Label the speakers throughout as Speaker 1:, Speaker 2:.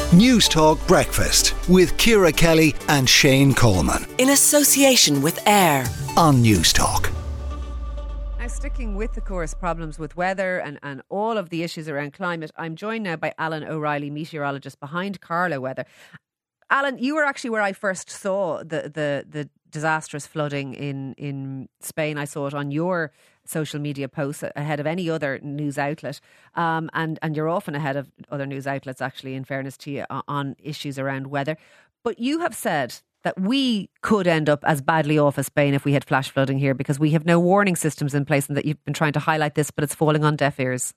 Speaker 1: News Talk Breakfast with Ciara Kelly and Shane Coleman.
Speaker 2: In association with AIR
Speaker 1: On News Talk.
Speaker 3: Now, sticking with, of course, problems with weather and all of the issues around climate, I'm joined now by Alan O'Reilly, meteorologist behind Carlow Weather. Alan, you were actually where I first saw the disastrous flooding in Spain. I saw it on your social media posts ahead of any other news outlet. And you're often ahead of other news outlets, actually, in fairness to you, on issues around weather. But you have said that we could end up as badly off as Spain if we had flash flooding here, because we have no warning systems in place, and that you've been trying to highlight this, but it's falling on deaf ears.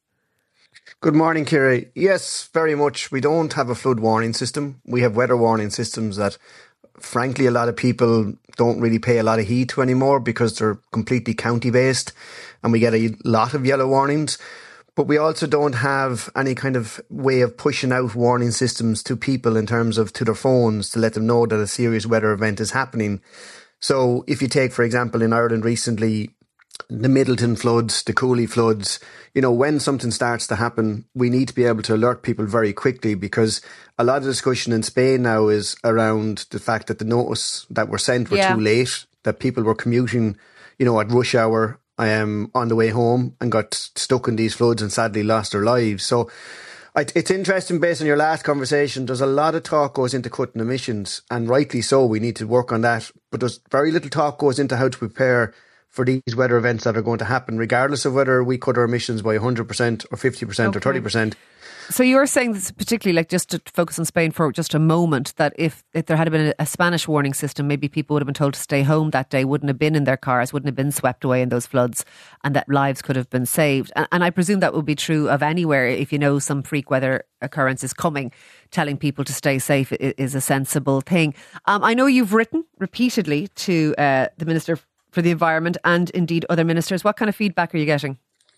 Speaker 4: Good morning, Ciara. Yes, very much. We don't have a flood warning system. We have weather warning systems that, frankly, a lot of people don't really pay a lot of heed to anymore because they're completely county-based, and we get a lot of yellow warnings. But we also don't have any kind of way of pushing out warning systems to people in terms of to their phones to let them know that a serious weather event is happening. So if you take, for example, in Ireland recently, the Middleton floods, the Cooley floods, when something starts to happen, we need to be able to alert people very quickly, because a lot of discussion in Spain now is around the fact that the notice that were sent were too late, that people were commuting, at rush hour on the way home and got stuck in these floods and sadly lost their lives. So it's interesting, based on your last conversation, there's a lot of talk goes into cutting emissions, and rightly so, we need to work on that. But there's very little talk goes into how to prepare for these weather events that are going to happen, regardless of whether we cut our emissions by 100% or 50% or 30%.
Speaker 3: So you're saying this, particularly, just to focus on Spain for just a moment, that if there had been a Spanish warning system, maybe people would have been told to stay home that day, wouldn't have been in their cars, wouldn't have been swept away in those floods, and that lives could have been saved. And I presume that would be true of anywhere. If you know some freak weather occurrence is coming, telling people to stay safe is a sensible thing. I know you've written repeatedly to the Minister for the Environment and indeed other ministers. What kind of feedback are you getting?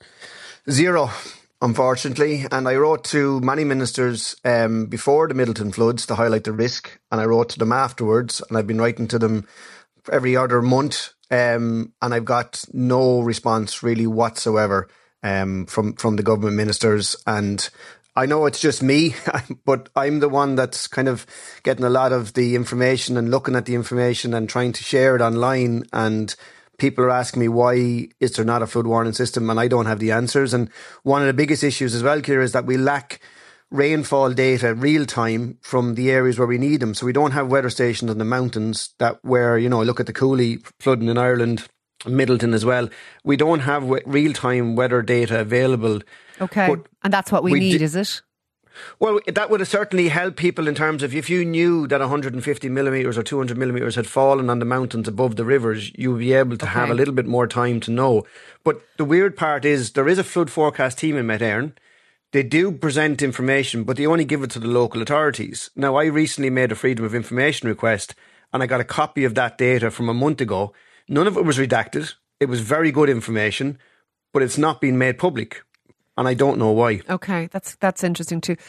Speaker 4: Zero, unfortunately. And I wrote to many ministers before the Middleton floods to highlight the risk, and I wrote to them afterwards, and I've been writing to them every other month, and I've got no response really whatsoever from the government ministers. And I know it's just me, but I'm the one that's kind of getting a lot of the information and looking at the information and trying to share it online. And people are asking me, why is there not a flood warning system? And I don't have the answers. And one of the biggest issues as well, Ciara, is that we lack rainfall data real time from the areas where we need them. So we don't have weather stations on the mountains where, look at the Cooley flooding in Ireland, Middleton as well. We don't have real time weather data available.
Speaker 3: Okay, and that's what we need, is it?
Speaker 4: Well, that would certainly help people in terms of, if you knew that 150 millimetres or 200 millimetres had fallen on the mountains above the rivers, you would be able to have a little bit more time to know. But the weird part is there is a flood forecast team in Met Éireann. They do present information, but they only give it to the local authorities. Now, I recently made a Freedom of Information request, and I got a copy of that data from a month ago. None of it was redacted. It was very good information, but it's not been made public. And I don't know why. Okay,
Speaker 3: that's interesting too.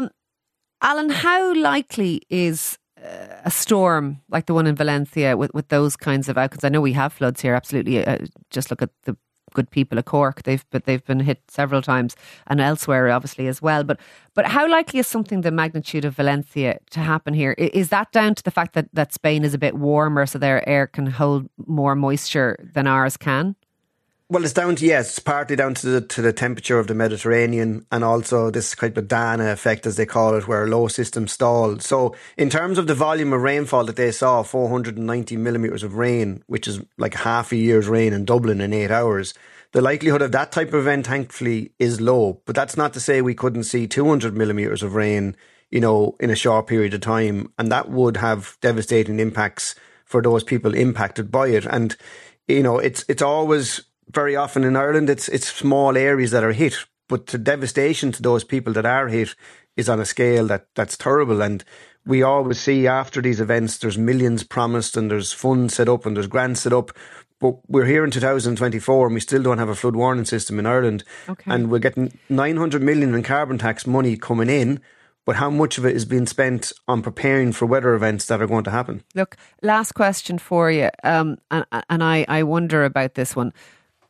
Speaker 3: Alan, how likely is a storm like the one in Valencia with those kinds of outcomes? I know we have floods here, absolutely. Just look at the good people of Cork. They've been hit several times, and elsewhere obviously as well. But how likely is something the magnitude of Valencia to happen here? Is that down to the fact that Spain is a bit warmer, so their air can hold more moisture than ours can?
Speaker 4: Well, it's partly down to the temperature of the Mediterranean, and also this kind of Dana effect, as they call it, where low systems stall. So in terms of the volume of rainfall that they saw, 490 millimetres of rain, which is like half a year's rain in Dublin in 8 hours, the likelihood of that type of event, thankfully, is low. But that's not to say we couldn't see 200 millimetres of rain, in a short period of time. And that would have devastating impacts for those people impacted by it. And, it's always... very often in Ireland, it's small areas that are hit, but the devastation to those people that are hit is on a scale that's terrible. And we always see after these events, there's millions promised and there's funds set up and there's grants set up. But we're here in 2024 and we still don't have a flood warning system in Ireland. Okay. And we're getting 900 million in carbon tax money coming in. But how much of it is being spent on preparing for weather events that are going to happen?
Speaker 3: Look, last question for you. And I wonder about this one.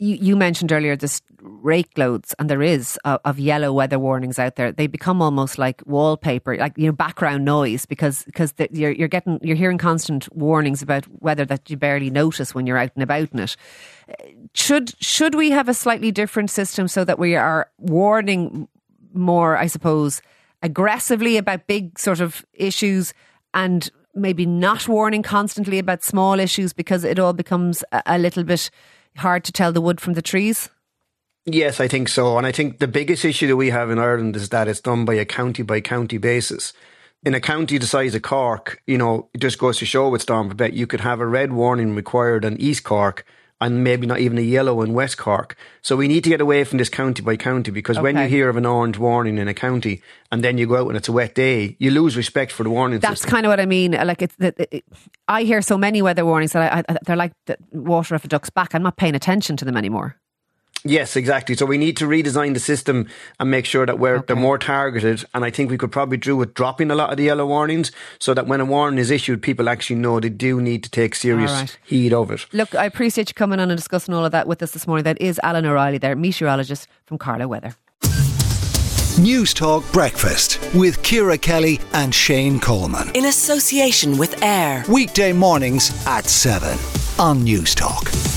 Speaker 3: You mentioned earlier this rake loads, and there is of yellow weather warnings out there. They become almost like wallpaper, like background noise, because you're hearing constant warnings about weather that you barely notice when you're out and about in it. Should we have a slightly different system so that we are warning more, I suppose, aggressively about big sort of issues, and maybe not warning constantly about small issues, because it all becomes a little bit hard to tell the wood from the trees?
Speaker 4: Yes, I think so. And I think the biggest issue that we have in Ireland is that it's done by a county basis. In a county the size of Cork, it just goes to show with Storm Babet, you could have a red warning required in East Cork and maybe not even a yellow in West Cork. So we need to get away from this county by county, because when you hear of an orange warning in a county and then you go out and it's a wet day, you lose respect for the warning system.
Speaker 3: That's kind of what I mean. Like I hear so many weather warnings that they're like the water off a duck's back. I'm not paying attention to them anymore.
Speaker 4: Yes, exactly. So we need to redesign the system and make sure that they're more targeted. And I think we could probably do with dropping a lot of the yellow warnings, so that when a warning is issued, people actually know they do need to take serious heed of it.
Speaker 3: Look, I appreciate you coming on and discussing all of that with us this morning. That is Alan O'Reilly there, meteorologist from Carlow Weather.
Speaker 1: News Talk Breakfast with Ciara Kelly and Shane Coleman.
Speaker 2: In association with AIR.
Speaker 1: Weekday mornings at 7 on News Talk.